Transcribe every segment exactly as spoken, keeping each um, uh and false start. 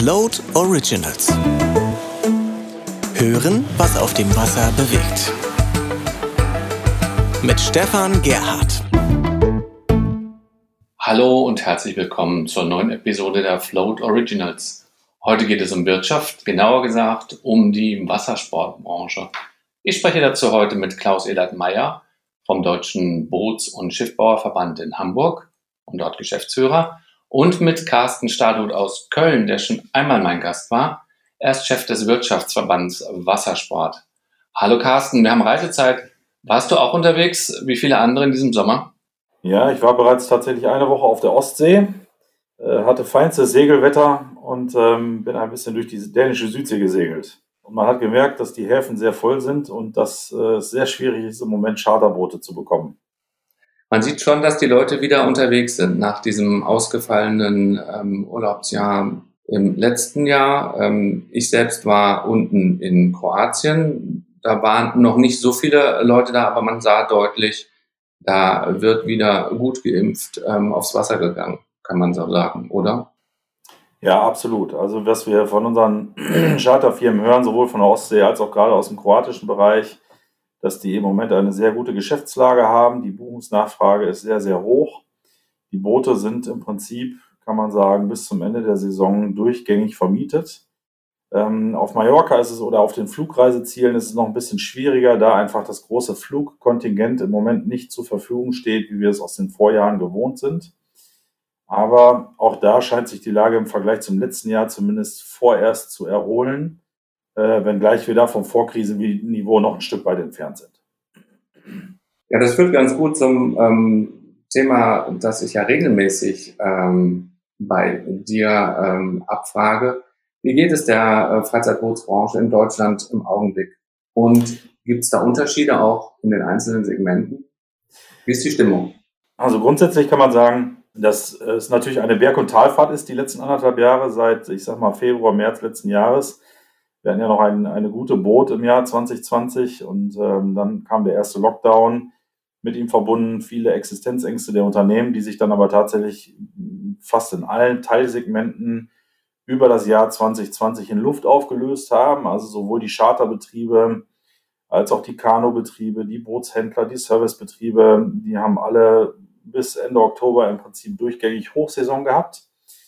Float Originals. Hören, was auf dem Wasser bewegt. Mit Stefan Gerhardt. Hallo und herzlich willkommen zur neuen Episode der Float Originals. Heute geht es um Wirtschaft, genauer gesagt um die Wassersportbranche. Ich spreche dazu heute mit Klaus Ehlert-Meyer vom Deutschen Boots- und Schiffbauerverband in Hamburg und dort Geschäftsführer und mit Carsten Stahlhut aus Köln, der schon einmal mein Gast war. Er ist Chef des Wirtschaftsverbands Wassersport. Hallo Carsten, wir haben Reisezeit. Warst du auch unterwegs, wie viele andere in diesem Sommer? Ja, ich war bereits tatsächlich eine Woche auf der Ostsee, äh, hatte feinstes Segelwetter und ähm, bin ein bisschen durch die dänische Südsee gesegelt. Und man hat gemerkt, dass die Häfen sehr voll sind und dass äh, es sehr schwierig ist, im Moment Charterboote zu bekommen. Man sieht schon, dass die Leute wieder unterwegs sind nach diesem ausgefallenen ähm, Urlaubsjahr im letzten Jahr. Ähm, ich selbst war unten in Kroatien. Da waren noch nicht so viele Leute da, aber man sah deutlich, da wird wieder gut geimpft ähm, aufs Wasser gegangen, kann man so sagen, oder? Ja, absolut. Also was wir von unseren Charterfirmen hören, sowohl von der Ostsee als auch gerade aus dem kroatischen Bereich, dass die im Moment eine sehr gute Geschäftslage haben. Die Buchungsnachfrage ist sehr, sehr hoch. Die Boote sind im Prinzip, kann man sagen, bis zum Ende der Saison durchgängig vermietet. Ähm, auf Mallorca ist es oder auf den Flugreisezielen ist es noch ein bisschen schwieriger, da einfach das große Flugkontingent im Moment nicht zur Verfügung steht, wie wir es aus den Vorjahren gewohnt sind. Aber auch da scheint sich die Lage im Vergleich zum letzten Jahr zumindest vorerst zu erholen, äh, wenngleich wir da vom Vorkrisenniveau noch ein Stück weit entfernt sind. Ja, das führt ganz gut zum ähm, Thema, das ich ja regelmäßig ähm, bei dir ähm, abfrage. Wie geht es der äh, Freizeitbootsbranche in Deutschland im Augenblick? Und gibt es da Unterschiede auch in den einzelnen Segmenten? Wie ist die Stimmung? Also grundsätzlich kann man sagen, dass es natürlich eine Berg- und Talfahrt ist, die letzten anderthalb Jahre, seit, ich sag mal, Februar, März letzten Jahres. Wir hatten ja noch ein, eine gute Boot im Jahr zwanzig zwanzig und ähm, dann kam der erste Lockdown, mit ihm verbunden viele Existenzängste der Unternehmen, die sich dann aber tatsächlich fast in allen Teilsegmenten über das Jahr zwanzig zwanzig in Luft aufgelöst haben. Also sowohl die Charterbetriebe als auch die Kanubetriebe, die Bootshändler, die Servicebetriebe, die haben alle bis Ende Oktober im Prinzip durchgängig Hochsaison gehabt.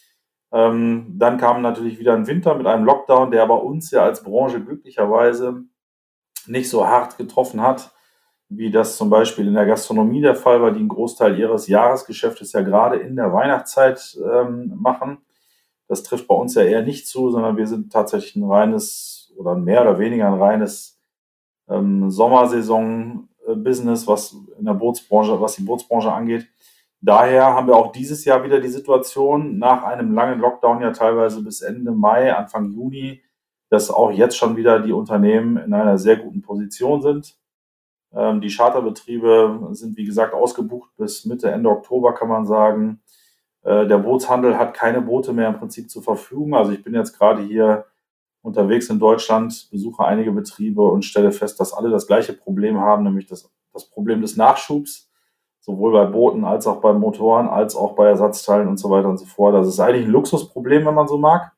Ähm, dann kam natürlich wieder ein Winter mit einem Lockdown, der aber uns ja als Branche glücklicherweise nicht so hart getroffen hat, wie das zum Beispiel in der Gastronomie der Fall war, die einen Großteil ihres Jahresgeschäftes ja gerade in der Weihnachtszeit ähm, machen. Das trifft bei uns ja eher nicht zu, sondern wir sind tatsächlich ein reines oder mehr oder weniger ein reines ähm, Sommersaison-Business, was in der Bootsbranche, was die Bootsbranche angeht. Daher haben wir auch dieses Jahr wieder die Situation, nach einem langen Lockdown ja teilweise bis Ende Mai, Anfang Juni, dass auch jetzt schon wieder die Unternehmen in einer sehr guten Position sind. Ähm, die Charterbetriebe sind, wie gesagt, ausgebucht bis Mitte, Ende Oktober, kann man sagen. Äh, der Bootshandel hat keine Boote mehr im Prinzip zur Verfügung. Also ich bin jetzt gerade hier unterwegs in Deutschland, besuche einige Betriebe und stelle fest, dass alle das gleiche Problem haben, nämlich das, das Problem des Nachschubs, sowohl bei Booten als auch bei Motoren, als auch bei Ersatzteilen und so weiter und so fort. Das ist eigentlich ein Luxusproblem, wenn man so mag.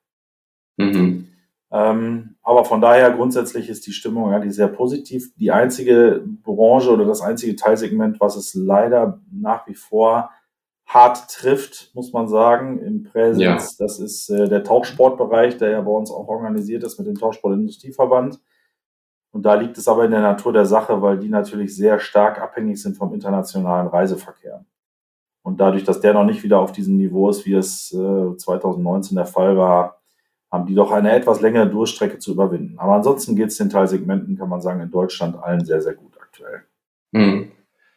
Mhm. Ähm, aber von daher grundsätzlich ist die Stimmung eigentlich sehr positiv. Die einzige Branche oder das einzige Teilsegment, was es leider nach wie vor hart trifft, muss man sagen, im Präsens, ja. Das ist äh, der Tauchsportbereich, der ja bei uns auch organisiert ist mit dem Tauchsportindustrieverband. Und da liegt es aber in der Natur der Sache, weil die natürlich sehr stark abhängig sind vom internationalen Reiseverkehr. Und dadurch, dass der noch nicht wieder auf diesem Niveau ist, wie es äh, zwanzig neunzehn der Fall war, haben die doch eine etwas längere Durchstrecke zu überwinden. Aber ansonsten geht es den Teilsegmenten, kann man sagen, in Deutschland allen sehr, sehr gut aktuell. Hm.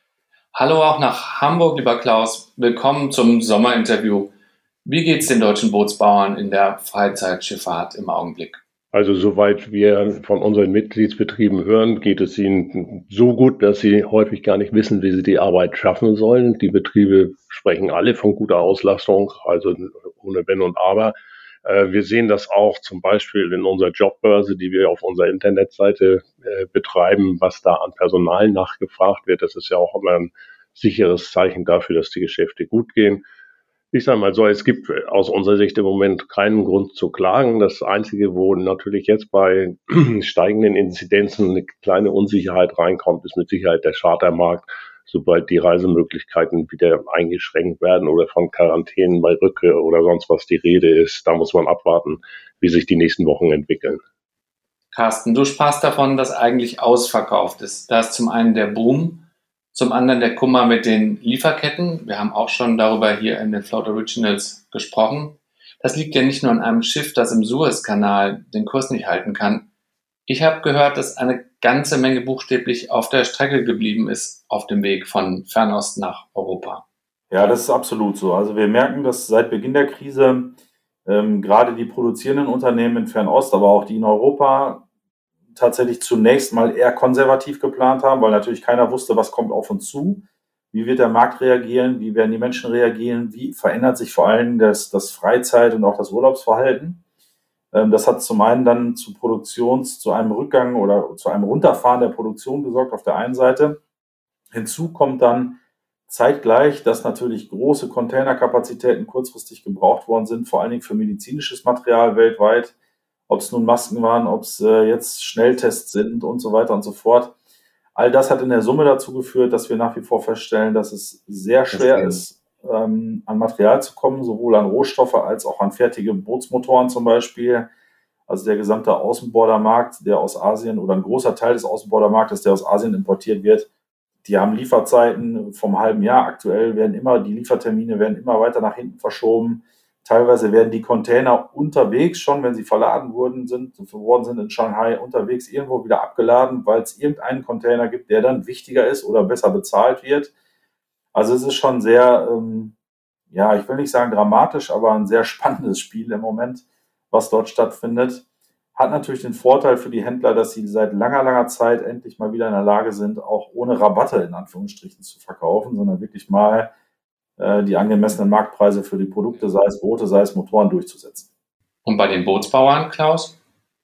Hallo auch nach Hamburg, lieber Klaus. Willkommen zum Sommerinterview. Wie geht es den deutschen Bootsbauern in der Freizeitschifffahrt im Augenblick? Also soweit wir von unseren Mitgliedsbetrieben hören, geht es ihnen so gut, dass sie häufig gar nicht wissen, wie sie die Arbeit schaffen sollen. Die Betriebe sprechen alle von guter Auslastung, also ohne Wenn und Aber. Wir sehen das auch zum Beispiel in unserer Jobbörse, die wir auf unserer Internetseite betreiben, was da an Personal nachgefragt wird. Das ist ja auch immer ein sicheres Zeichen dafür, dass die Geschäfte gut gehen. Ich sage mal so, es gibt aus unserer Sicht im Moment keinen Grund zu klagen. Das Einzige, wo natürlich jetzt bei steigenden Inzidenzen eine kleine Unsicherheit reinkommt, ist mit Sicherheit der Chartermarkt. Sobald die Reisemöglichkeiten wieder eingeschränkt werden oder von Quarantänen bei Rückkehr oder sonst was die Rede ist, da muss man abwarten, wie sich die nächsten Wochen entwickeln. Carsten, du sprachst davon, dass eigentlich ausverkauft ist. Da ist zum einen der Boom, zum anderen der Kummer mit den Lieferketten. Wir haben auch schon darüber hier in den Float Originals gesprochen. Das liegt ja nicht nur an einem Schiff, das im Suezkanal den Kurs nicht halten kann. Ich habe gehört, dass eine ganze Menge buchstäblich auf der Strecke geblieben ist auf dem Weg von Fernost nach Europa. Ja, das ist absolut so. Also wir merken, dass seit Beginn der Krise ähm, gerade die produzierenden Unternehmen in Fernost, aber auch die in Europa tatsächlich zunächst mal eher konservativ geplant haben, weil natürlich keiner wusste, was kommt auf uns zu, wie wird der Markt reagieren, wie werden die Menschen reagieren, wie verändert sich vor allem das, das Freizeit- und auch das Urlaubsverhalten. Ähm, das hat zum einen dann zu Produktions, zu einem Rückgang oder zu einem Runterfahren der Produktion gesorgt auf der einen Seite. Hinzu kommt dann zeitgleich, dass natürlich große Containerkapazitäten kurzfristig gebraucht worden sind, vor allen Dingen für medizinisches Material weltweit. Ob es nun Masken waren, ob es äh, jetzt Schnelltests sind und so weiter und so fort. All das hat in der Summe dazu geführt, dass wir nach wie vor feststellen, dass es sehr schwer ist, ähm, an Material zu kommen, sowohl an Rohstoffe als auch an fertige Bootsmotoren zum Beispiel. Also der gesamte Außenbordermarkt, der aus Asien oder ein großer Teil des Außenbordermarktes, der aus Asien importiert wird, die haben Lieferzeiten vom halben Jahr. Aktuell werden immer, die Liefertermine werden immer weiter nach hinten verschoben. Teilweise werden die Container unterwegs schon, wenn sie verladen wurden, sind, worden sind in Shanghai, unterwegs irgendwo wieder abgeladen, weil es irgendeinen Container gibt, der dann wichtiger ist oder besser bezahlt wird. Also es ist schon sehr, ähm, ja, ich will nicht sagen dramatisch, aber ein sehr spannendes Spiel im Moment, was dort stattfindet. Hat natürlich den Vorteil für die Händler, dass sie seit langer, langer Zeit endlich mal wieder in der Lage sind, auch ohne Rabatte in Anführungsstrichen zu verkaufen, sondern wirklich mal die angemessenen Marktpreise für die Produkte, sei es Boote, sei es Motoren, durchzusetzen. Und bei den Bootsbauern, Klaus?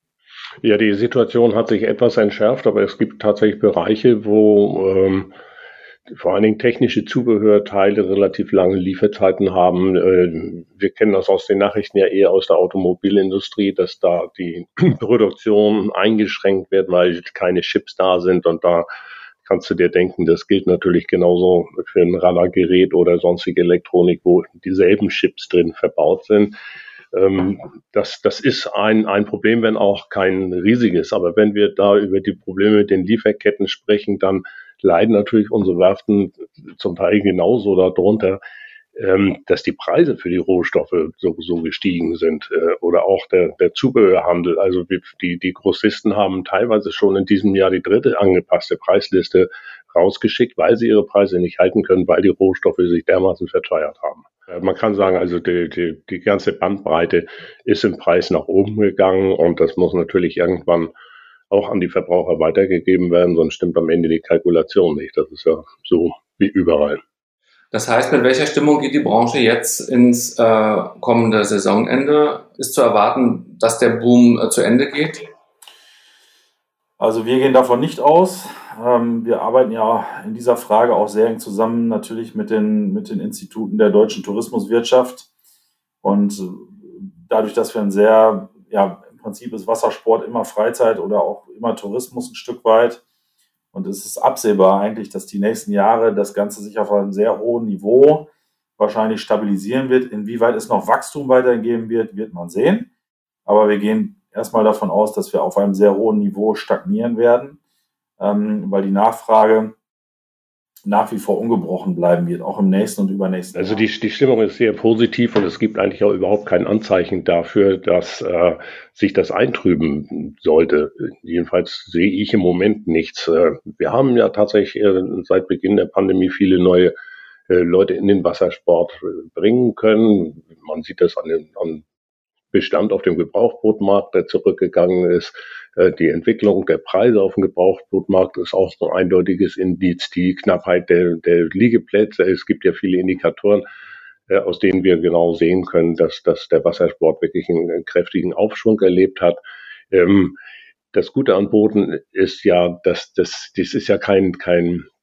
Ja, die Situation hat sich etwas entschärft, aber es gibt tatsächlich Bereiche, wo ähm, vor allen Dingen technische Zubehörteile relativ lange Lieferzeiten haben. Äh, wir kennen das aus den Nachrichten ja eher aus der Automobilindustrie, dass da die Produktion eingeschränkt wird, weil keine Chips da sind, und da kannst du dir denken, das gilt natürlich genauso für ein Radargerät oder sonstige Elektronik, wo dieselben Chips drin verbaut sind. Ähm, das, das ist ein, ein Problem, wenn auch kein riesiges. Aber wenn wir da über die Probleme mit den Lieferketten sprechen, dann leiden natürlich unsere Werften zum Teil genauso darunter, ähm, dass die Preise für die Rohstoffe so, so gestiegen sind, äh, oder auch der, der Zubehörhandel. Also die, die Grossisten haben teilweise schon in diesem Jahr die dritte angepasste Preisliste rausgeschickt, weil sie ihre Preise nicht halten können, weil die Rohstoffe sich dermaßen verteuert haben. Äh, man kann sagen, also die, die, die ganze Bandbreite ist im Preis nach oben gegangen, und das muss natürlich irgendwann auch an die Verbraucher weitergegeben werden, sonst stimmt am Ende die Kalkulation nicht. Das ist ja so wie überall. Das heißt, mit welcher Stimmung geht die Branche jetzt ins äh, kommende Saisonende? Ist zu erwarten, dass der Boom äh, zu Ende geht? Also wir gehen davon nicht aus. Ähm, wir arbeiten ja in dieser Frage auch sehr eng zusammen, natürlich mit den, mit den Instituten der deutschen Tourismuswirtschaft. Und dadurch, dass wir ein sehr, ja, im Prinzip ist Wassersport immer Freizeit oder auch immer Tourismus ein Stück weit. Und es ist absehbar eigentlich, dass die nächsten Jahre das Ganze sich auf einem sehr hohen Niveau wahrscheinlich stabilisieren wird. Inwieweit es noch Wachstum weiterhin geben wird, wird man sehen. Aber wir gehen erstmal davon aus, dass wir auf einem sehr hohen Niveau stagnieren werden, ähm, weil die Nachfrage nach wie vor ungebrochen bleiben wird, auch im nächsten und übernächsten Jahr. Also die, die Stimmung ist sehr positiv, und es gibt eigentlich auch überhaupt kein Anzeichen dafür, dass äh, sich das eintrüben sollte. Jedenfalls sehe ich im Moment nichts. Äh, wir haben ja tatsächlich äh, seit Beginn der Pandemie viele neue äh, Leute in den Wassersport äh, bringen können. Man sieht das an den an Bestand auf dem Gebrauchtbootmarkt, der zurückgegangen ist. Die Entwicklung der Preise auf dem Gebrauchtbootmarkt ist auch so ein eindeutiges Indiz. Die Knappheit der, der Liegeplätze. Es gibt ja viele Indikatoren, aus denen wir genau sehen können, dass, dass der Wassersport wirklich einen, einen kräftigen Aufschwung erlebt hat. Das Gute an Booten ist ja, dass das, das ist ja kein, kein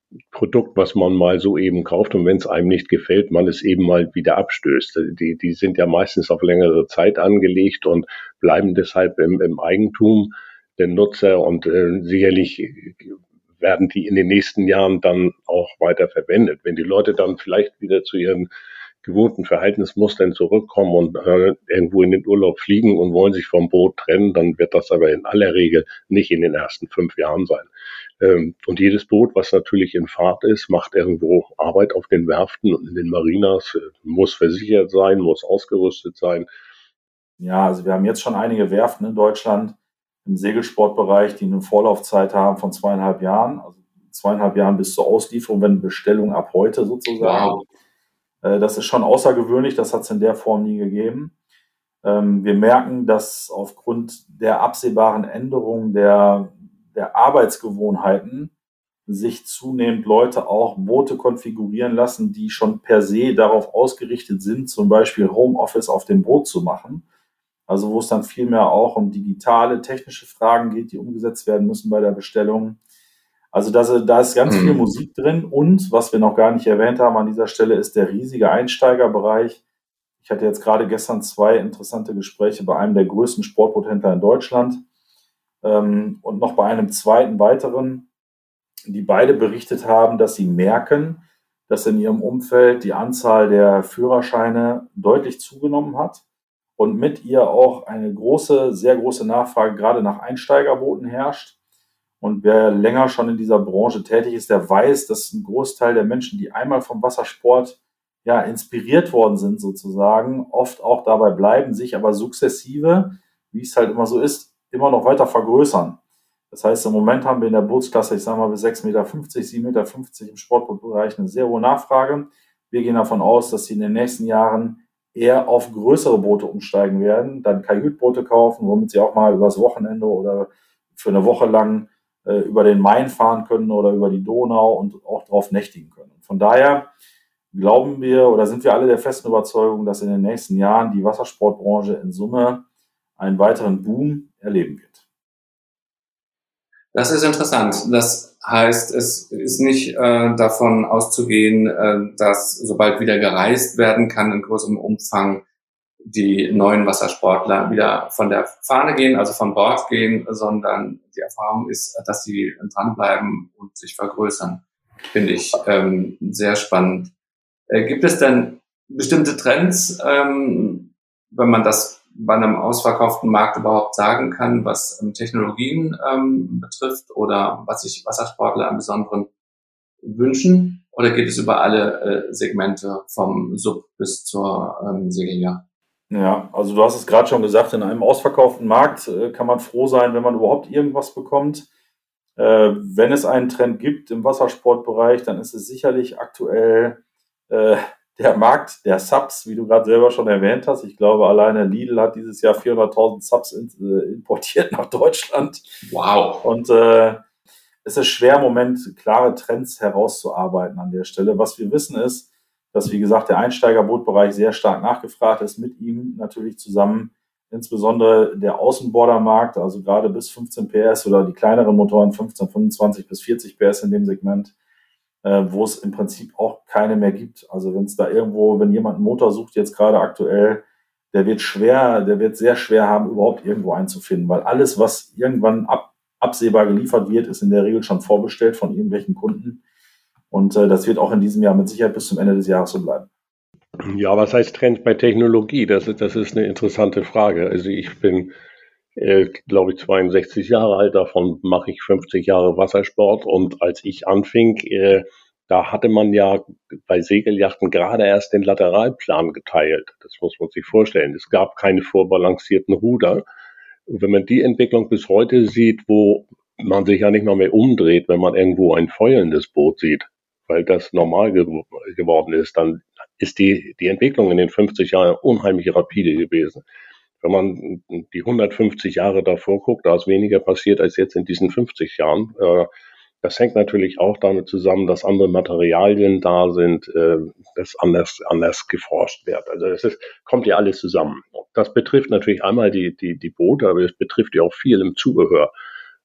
Produkt, was man mal so eben kauft und wenn es einem nicht gefällt, man es eben mal wieder abstößt. Die, die sind ja meistens auf längere Zeit angelegt und bleiben deshalb im, im Eigentum der Nutzer und äh, sicherlich werden die in den nächsten Jahren dann auch weiter verwendet. Wenn die Leute dann vielleicht wieder zu ihren gewohnten Verhaltensmustern zurückkommen und äh, irgendwo in den Urlaub fliegen und wollen sich vom Boot trennen, dann wird das aber in aller Regel nicht in den ersten fünf Jahren sein. Ähm, und jedes Boot, was natürlich in Fahrt ist, macht irgendwo Arbeit auf den Werften und in den Marinas, äh, muss versichert sein, muss ausgerüstet sein. Ja, also wir haben jetzt schon einige Werften in Deutschland im Segelsportbereich, die eine Vorlaufzeit haben von zweieinhalb Jahren, also zweieinhalb Jahren bis zur Auslieferung, wenn Bestellung ab heute sozusagen. Wow. Das ist schon außergewöhnlich, das hat es in der Form nie gegeben. Wir merken, dass aufgrund der absehbaren Änderung der, der Arbeitsgewohnheiten sich zunehmend Leute auch Boote konfigurieren lassen, die schon per se darauf ausgerichtet sind, zum Beispiel Homeoffice auf dem Boot zu machen. Also wo es dann vielmehr auch um digitale, technische Fragen geht, die umgesetzt werden müssen bei der Bestellung. Also das, da ist ganz viel Musik drin und was wir noch gar nicht erwähnt haben an dieser Stelle ist der riesige Einsteigerbereich. Ich hatte jetzt gerade gestern zwei interessante Gespräche bei einem der größten Sportboothändler in Deutschland ähm, und noch bei einem zweiten weiteren, die beide berichtet haben, dass sie merken, dass in ihrem Umfeld die Anzahl der Führerscheine deutlich zugenommen hat und mit ihr auch eine große, sehr große Nachfrage gerade nach Einsteigerbooten herrscht. Und wer länger schon in dieser Branche tätig ist, der weiß, dass ein Großteil der Menschen, die einmal vom Wassersport ja inspiriert worden sind sozusagen, oft auch dabei bleiben, sich aber sukzessive, wie es halt immer so ist, immer noch weiter vergrößern. Das heißt, im Moment haben wir in der Bootsklasse, ich sage mal bis sechs Meter fünfzig, sieben Meter fünfzig im Sportbootbereich eine sehr hohe Nachfrage. Wir gehen davon aus, dass sie in den nächsten Jahren eher auf größere Boote umsteigen werden, dann Kajütboote kaufen, womit sie auch mal übers Wochenende oder für eine Woche lang über den Main fahren können oder über die Donau und auch drauf nächtigen können. Von daher glauben wir oder sind wir alle der festen Überzeugung, dass in den nächsten Jahren die Wassersportbranche in Summe einen weiteren Boom erleben wird. Das ist interessant. Das heißt, es ist nicht äh, davon auszugehen, äh, dass sobald wieder gereist werden kann in größerem Umfang, die neuen Wassersportler wieder von der Fahne gehen, also von Bord gehen, sondern die Erfahrung ist, dass sie dranbleiben und sich vergrößern. Finde ich ähm, sehr spannend. Äh, gibt es denn bestimmte Trends, ähm, wenn man das bei einem ausverkauften Markt überhaupt sagen kann, was ähm, Technologien ähm, betrifft oder was sich Wassersportler im Besonderen wünschen? Oder geht es über alle äh, Segmente vom Sub bis zur ähm, Segeljacht? Ja, also du hast es gerade schon gesagt, in einem ausverkauften Markt äh, kann man froh sein, wenn man überhaupt irgendwas bekommt. Äh, wenn es einen Trend gibt im Wassersportbereich, dann ist es sicherlich aktuell äh, der Markt der Subs, wie du gerade selber schon erwähnt hast. Ich glaube, alleine Lidl hat dieses Jahr vierhunderttausend Subs in, äh, importiert nach Deutschland. Wow. Und äh, es ist schwer im Moment, klare Trends herauszuarbeiten an der Stelle. Was wir wissen ist, dass, wie gesagt, der Einsteigerbootbereich sehr stark nachgefragt ist, mit ihm natürlich zusammen insbesondere der Außenbordermarkt, also gerade bis fünfzehn P S oder die kleineren Motoren fünfzehn, fünfundzwanzig bis vierzig P S in dem Segment, äh, wo es im Prinzip auch keine mehr gibt. Also wenn es da irgendwo, wenn jemand einen Motor sucht, jetzt gerade aktuell, der wird schwer, der wird sehr schwer haben, überhaupt irgendwo einzufinden, weil alles, was irgendwann ab, absehbar geliefert wird, ist in der Regel schon vorbestellt von irgendwelchen Kunden. Und äh, das wird auch in diesem Jahr mit Sicherheit bis zum Ende des Jahres so bleiben. Ja, was heißt Trend bei Technologie? Das ist, das ist eine interessante Frage. Also ich bin, äh, glaube ich, zweiundsechzig Jahre alt, davon mache ich fünfzig Jahre Wassersport. Und als ich anfing, äh, da hatte man ja bei Segelyachten gerade erst den Lateralplan geteilt. Das muss man sich vorstellen. Es gab keine vorbalancierten Ruder. Und wenn man die Entwicklung bis heute sieht, wo man sich ja nicht mal mehr umdreht, wenn man irgendwo ein feuerndes Boot sieht, weil das normal ge- geworden ist, dann ist die, die Entwicklung in den fünfzig Jahren unheimlich rapide gewesen. Wenn man die hundertfünfzig Jahre davor guckt, da ist weniger passiert als jetzt in diesen fünfzig Jahren. Das hängt natürlich auch damit zusammen, dass andere Materialien da sind, dass anders, anders geforscht wird. Also es ist, kommt ja alles zusammen. Das betrifft natürlich einmal die, die, die Boote, aber es betrifft ja auch viel im Zubehör.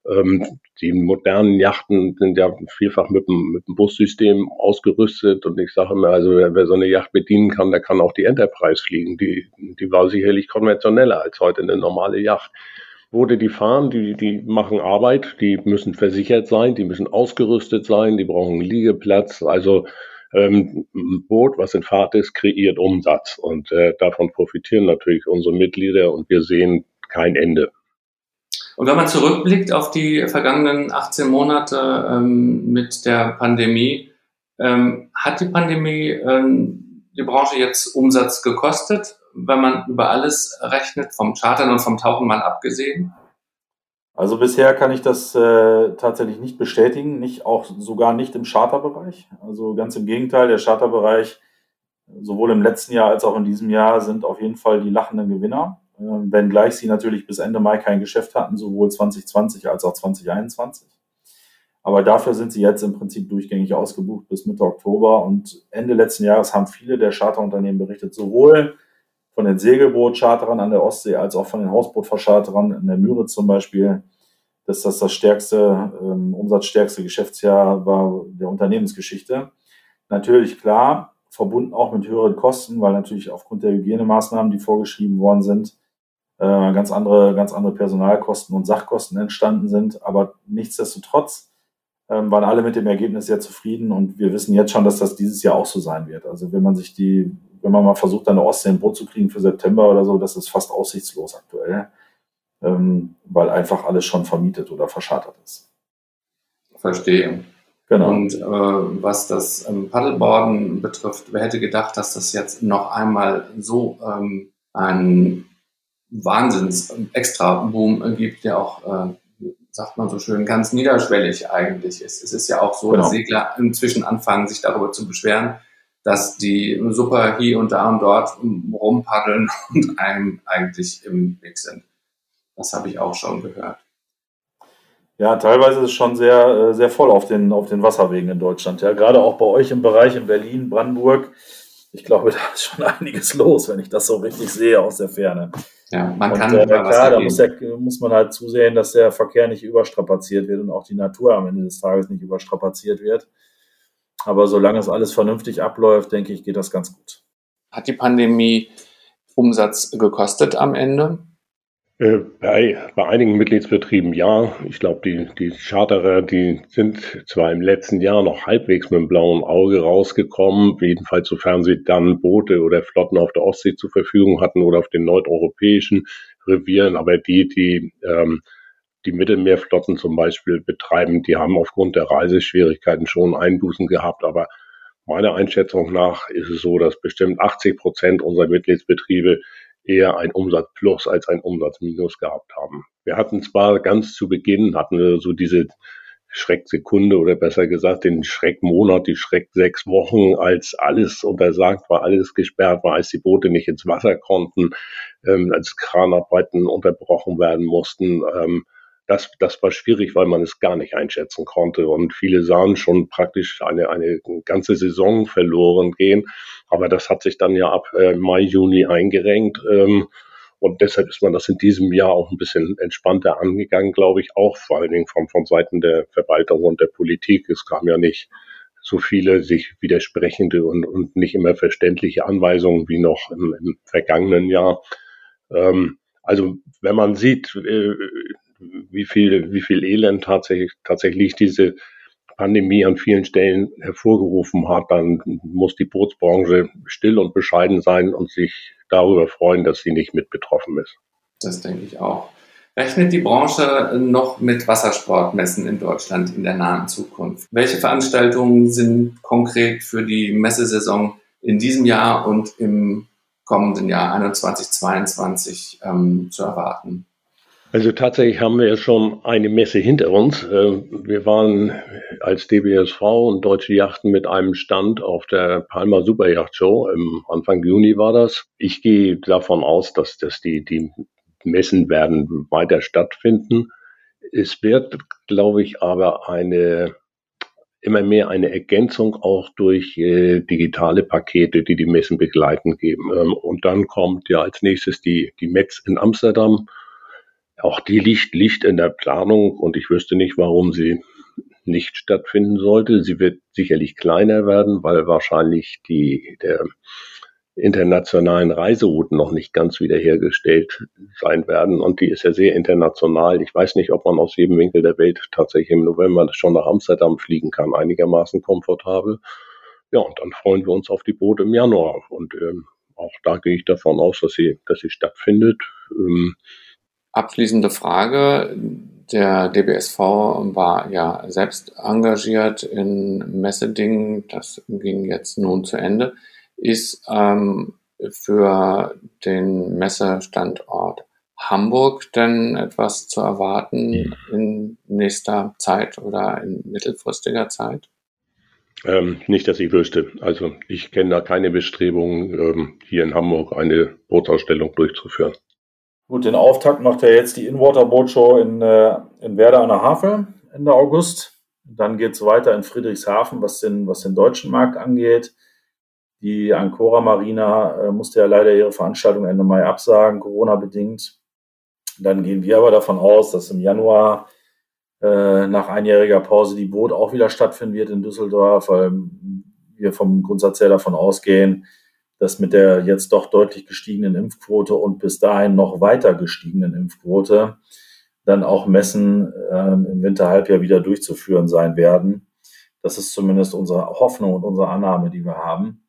Ähm, die modernen Yachten sind ja vielfach mit dem, mit dem Bussystem ausgerüstet und ich sage immer, also wer, wer so eine Yacht bedienen kann, der kann auch die Enterprise fliegen. Die, die war sicherlich konventioneller als heute eine normale Yacht. Boote, die fahren, die, die machen Arbeit, die müssen versichert sein, die müssen ausgerüstet sein, die brauchen einen Liegeplatz. Also ähm, ein Boot, was in Fahrt ist, kreiert Umsatz und äh, davon profitieren natürlich unsere Mitglieder und wir sehen kein Ende. Und wenn man zurückblickt auf die vergangenen achtzehn Monate ähm, mit der Pandemie, ähm, hat die Pandemie ähm, die Branche jetzt Umsatz gekostet, wenn man über alles rechnet, vom Chartern und vom Tauchen mal abgesehen? Also bisher kann ich das äh, tatsächlich nicht bestätigen, nicht auch sogar nicht im Charterbereich. Also ganz im Gegenteil, der Charterbereich sowohl im letzten Jahr als auch in diesem Jahr sind auf jeden Fall die lachenden Gewinner. Wenngleich sie natürlich bis Ende Mai kein Geschäft hatten, sowohl zwanzig zwanzig als auch zwanzig einundzwanzig. Aber dafür sind sie jetzt im Prinzip durchgängig ausgebucht bis Mitte Oktober. Und Ende letzten Jahres haben viele der Charterunternehmen berichtet, sowohl von den Segelboot-Charterern an der Ostsee als auch von den Hausboot-Verscharterern in der Müritz zum Beispiel, dass das das stärkste, ähm, umsatzstärkste Geschäftsjahr war der Unternehmensgeschichte. Natürlich klar, verbunden auch mit höheren Kosten, weil natürlich aufgrund der Hygienemaßnahmen, die vorgeschrieben worden sind, äh, ganz andere, ganz andere Personalkosten und Sachkosten entstanden sind. Aber nichtsdestotrotz ähm, waren alle mit dem Ergebnis sehr zufrieden und wir wissen jetzt schon, dass das dieses Jahr auch so sein wird. Also wenn man sich die, wenn man mal versucht, an der Ostsee ein Boot zu kriegen für September oder so, das ist fast aussichtslos aktuell, ähm, weil einfach alles schon vermietet oder verschartert ist. Verstehe. Genau. Und äh, was das ähm, Paddleboarden betrifft, wer hätte gedacht, dass das jetzt noch einmal so ähm, ein Wahnsinns-Extra-Boom gibt, der auch, äh, sagt man so schön, ganz niederschwellig eigentlich ist. Es ist ja auch so, Genau. dass Segler inzwischen anfangen, sich darüber zu beschweren, dass die super hier und da und dort rumpaddeln und einem eigentlich im Weg sind. Das habe ich auch schon gehört. Ja, teilweise ist es schon sehr, sehr voll auf den, auf den Wasserwegen in Deutschland. Ja, gerade auch bei euch im Bereich in Berlin, Brandenburg. Ich glaube, da ist schon einiges los, wenn ich das so richtig sehe aus der Ferne. Ja, man und, kann äh, über was klar, da reden. muss, der, muss man halt zusehen, dass der Verkehr nicht überstrapaziert wird und auch die Natur am Ende des Tages nicht überstrapaziert wird. Aber solange es alles vernünftig abläuft, denke ich, geht das ganz gut. Hat die Pandemie Umsatz gekostet am Ende? Äh, Bei, bei einigen Mitgliedsbetrieben ja. Ich glaube, die, die Charterer, die sind zwar im letzten Jahr noch halbwegs mit dem blauen Auge rausgekommen, jedenfalls sofern sie dann Boote oder Flotten auf der Ostsee zur Verfügung hatten oder auf den nordeuropäischen Revieren, aber die, die ähm, die Mittelmeerflotten zum Beispiel betreiben, die haben aufgrund der Reiseschwierigkeiten schon Einbußen gehabt, aber meiner Einschätzung nach ist es so, dass bestimmt achtzig Prozent unserer Mitgliedsbetriebe eher ein Umsatzplus als ein Umsatzminus gehabt haben. Wir hatten zwar ganz zu Beginn, hatten wir so diese Schrecksekunde oder besser gesagt den Schreckmonat, die Schreck sechs Wochen, als alles untersagt war, alles gesperrt war, als die Boote nicht ins Wasser konnten, ähm, als Kranarbeiten unterbrochen werden mussten. Ähm, das, das war schwierig, weil man es gar nicht einschätzen konnte und viele sahen schon praktisch eine, eine ganze Saison verloren gehen. Aber das hat sich dann ja ab äh, Mai, Juni eingerenkt. Ähm, und deshalb ist man das in diesem Jahr auch ein bisschen entspannter angegangen, glaube ich, auch vor allen Dingen von, von Seiten der Verwaltung und der Politik. Es kam ja nicht so viele sich widersprechende und, und nicht immer verständliche Anweisungen wie noch im, im vergangenen Jahr. Ähm, also wenn man sieht, äh, wie viel, wie viel Elend tatsächlich, tatsächlich diese Pandemie an vielen Stellen hervorgerufen hat, dann muss die Bootsbranche still und bescheiden sein und sich darüber freuen, dass sie nicht mit betroffen ist. Das denke ich auch. Rechnet die Branche noch mit Wassersportmessen in Deutschland in der nahen Zukunft? Welche Veranstaltungen sind konkret für die Messesaison in diesem Jahr und im kommenden Jahr einundzwanzig zweiundzwanzig ähm, zu erwarten? Also tatsächlich haben wir ja schon eine Messe hinter uns. Wir waren als D B S V und Deutsche Yachten mit einem Stand auf der Palma Superyacht Show. Im Anfang Juni war das. Ich gehe davon aus, dass, dass die, die Messen werden weiter stattfinden. Es wird, glaube ich, aber eine immer mehr eine Ergänzung auch durch äh, digitale Pakete, die die Messen begleiten, geben. Ähm, und dann kommt ja als nächstes die, die Metz in Amsterdam. Auch die liegt, liegt in der Planung und ich wüsste nicht, warum sie nicht stattfinden sollte. Sie wird sicherlich kleiner werden, weil wahrscheinlich die der internationalen Reiserouten noch nicht ganz wiederhergestellt sein werden. Und die ist ja sehr international. Ich weiß nicht, ob man aus jedem Winkel der Welt tatsächlich im November schon nach Amsterdam fliegen kann, einigermaßen komfortabel. Ja, und dann freuen wir uns auf die Boote im Januar. Und ähm, auch da gehe ich davon aus, dass sie, dass sie stattfindet. Ähm, Abschließende Frage. Der D B S V war ja selbst engagiert in Messedingen. Das ging jetzt nun zu Ende. Ist ähm, für den Messestandort Hamburg denn etwas zu erwarten in nächster Zeit oder in mittelfristiger Zeit? Ähm, nicht, dass ich wüsste. Also ich kenne da keine Bestrebungen, ähm, hier in Hamburg eine Bootsausstellung durchzuführen. Gut, den Auftakt macht ja jetzt die In-Water Boat Show in, äh, in Werder an der Havel Ende August. Dann geht es weiter in Friedrichshafen, was den, was den deutschen Markt angeht. Die Ancora Marina äh, musste ja leider ihre Veranstaltung Ende Mai absagen, Corona-bedingt. Dann gehen wir aber davon aus, dass im Januar äh, nach einjähriger Pause die Boot auch wieder stattfinden wird in Düsseldorf, weil wir vom Grundsatz her davon ausgehen, dass mit der jetzt doch deutlich gestiegenen Impfquote und bis dahin noch weiter gestiegenen Impfquote dann auch Messen äh, im Winterhalbjahr wieder durchzuführen sein werden. Das ist zumindest unsere Hoffnung und unsere Annahme, die wir haben.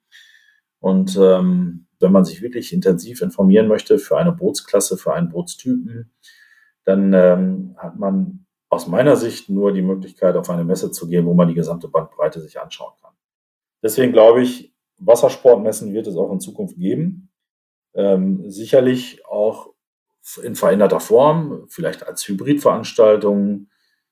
Und ähm, wenn man sich wirklich intensiv informieren möchte für eine Bootsklasse, für einen Bootstypen, dann ähm, hat man aus meiner Sicht nur die Möglichkeit, auf eine Messe zu gehen, wo man die gesamte Bandbreite sich anschauen kann. Deswegen glaube ich, Wassersportmessen wird es auch in Zukunft geben. Ähm, sicherlich auch in veränderter Form, vielleicht als Hybridveranstaltungen.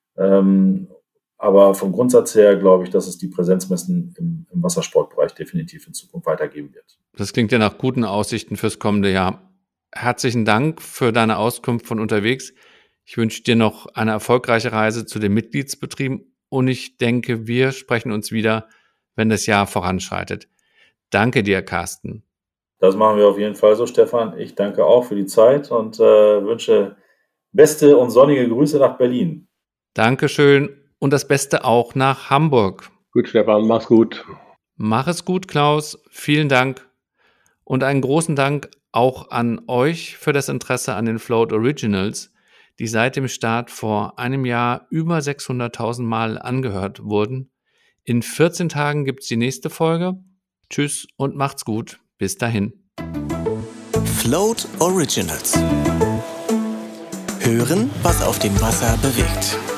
Ähm, aber vom Grundsatz her glaube ich, dass es die Präsenzmessen im, im Wassersportbereich definitiv in Zukunft weitergeben wird. Das klingt ja nach guten Aussichten fürs kommende Jahr. Herzlichen Dank für deine Auskunft von unterwegs. Ich wünsche dir noch eine erfolgreiche Reise zu den Mitgliedsbetrieben und ich denke, wir sprechen uns wieder, wenn das Jahr voranschreitet. Danke dir, Carsten. Das machen wir auf jeden Fall so, Stefan. Ich danke auch für die Zeit und äh, wünsche beste und sonnige Grüße nach Berlin. Dankeschön und das Beste auch nach Hamburg. Gut, Stefan, mach's gut. Mach es gut, Klaus. Vielen Dank. Und einen großen Dank auch an euch für das Interesse an den Float Originals, die seit dem Start vor einem Jahr über sechshunderttausend Mal angehört wurden. In vierzehn Tagen gibt's die nächste Folge. Tschüss und macht's gut. Bis dahin. Float Originals. Hören, was auf dem Wasser bewegt.